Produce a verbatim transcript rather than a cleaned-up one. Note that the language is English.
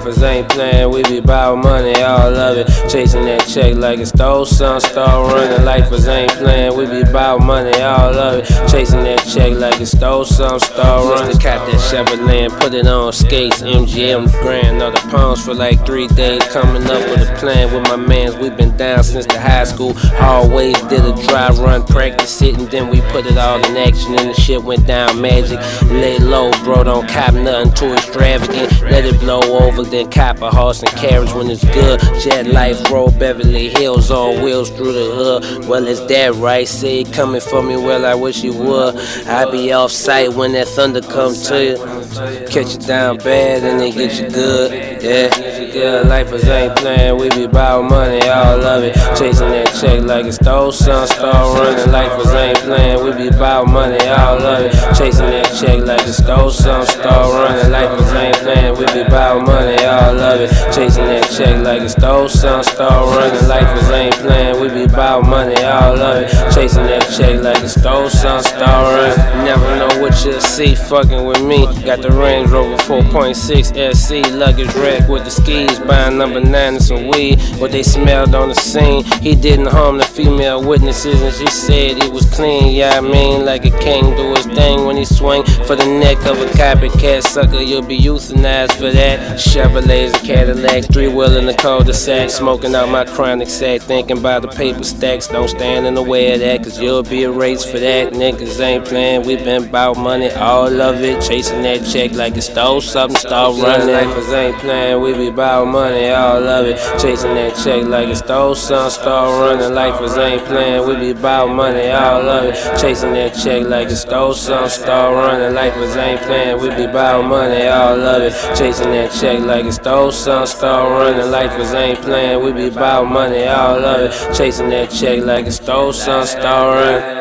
lifers ain't playing, we be about money, all of it. Chasing that check like it stole some, start running. Lifers ain't playing, we be about money, all of it. Chasing that check like it stole some, start running. Cop that Chevrolet and put it on skates. M G M grand, all the pounds for like three days. Coming up with a plan with my mans, we been down since the high school. Always did a dry run, practice it, and then we put it all in action. And the shit went down magic. Lay low, bro, don't cop nothing too extravagant. Let it blow over, then cop a horse and carriage when it's good. Jet life, roll Beverly Hills, all wheels through the hood. Well, it's that right? Say it coming for me, well, I wish you would. I be off site when that thunder comes to you. Catch you down bad and then get you good. Yeah, yeah, lifers ain't playing, we be about money, all of it. Chasing that check like it stole some, start running. Lifers ain't playing, we be about money, all of it. Chasing that check like it stole some, start running. Lifers ain't playing, we be about money, all of it. Chasing that check like it stole some, start running. Lifers ain't playing, we be about money, all of it. Chasing that check like it stole some, start running. Never know what you'll see fucking with me. Got the Range Rover four point six S C, luggage rack with the skis, buying number nine and some weed. What they smelled on the scene, he didn't harm the female witnesses, and she said it was clean. Yeah, I mean, like a king do his thing when he swing for the neck of a copycat sucker. You'll be euthanized for that. Chevrolets and Cadillacs, three wheel in the cul-de-sac, smoking out my chronic sack, thinking about the paper stacks. Don't stand in the way of that, cause you'll be erased for that. Niggas ain't playing, we been about money, all of it. Chasing that check like it stole something, start running. Lifers ain't playing, we be about money, all of it. Chasing that check like it stole something, start running. Lifers ain't playing, we be about money, all of it. Chasing that check like it stole something, start running. Lifers ain't playing, we be about money, all of it. Chasing that check like it stole something, start running. Lifers ain't playing, we be about money, all of it. Chasing that check like it stole something, start running.